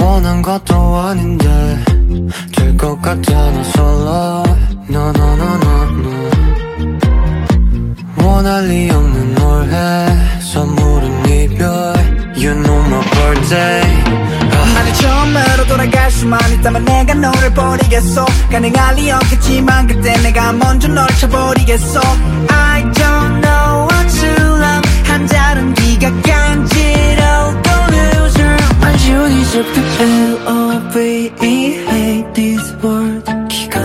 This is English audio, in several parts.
원한 것도 아닌데 될 것 같아 나 솔로 No no no no no 원할 리 없는 올해 선물은 이별 You know my birthday 만약 처음으로 돌아갈 수만 있다면 내가 너를 버리겠어 가능할 리 없겠지만 그때 내가 먼저 널 쳐버리겠어 I don't know what you love 한자른 네가 간지럽고 loser But you deserve to L-O-V-E hate this word 기가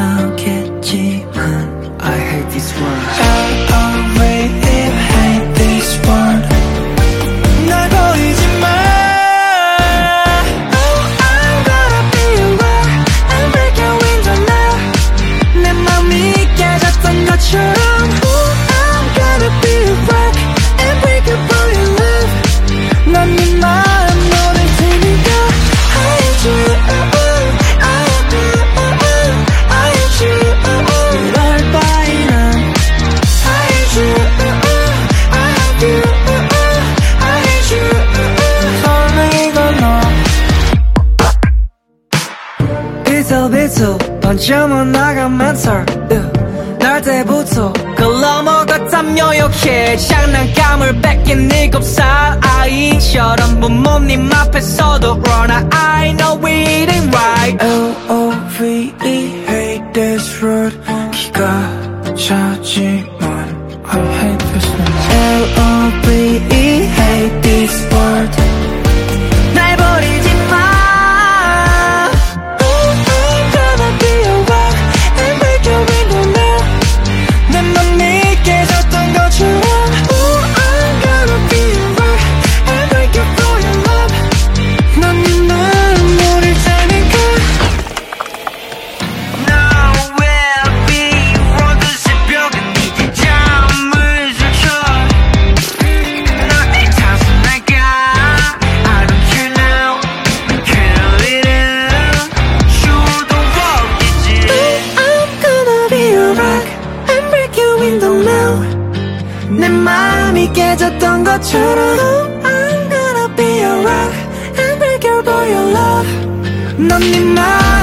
차겠지만 I hate this word L-O-V-E hate this word 날 버리지 마 번쩍은 나가면서 날 때부터 그걸 넘어갔다며 욕해 장난감을 뺏긴 7살 아이처럼 부모님 앞에서도 run I know it ain't right L-O-V-E hate this word 기가 차지만 I hate this word L-O-V-E hate this word 날 버리지 마 내 맘이 깨졌던 것처럼 I'm gonna be a rock and break your boy your love 넌 네 맘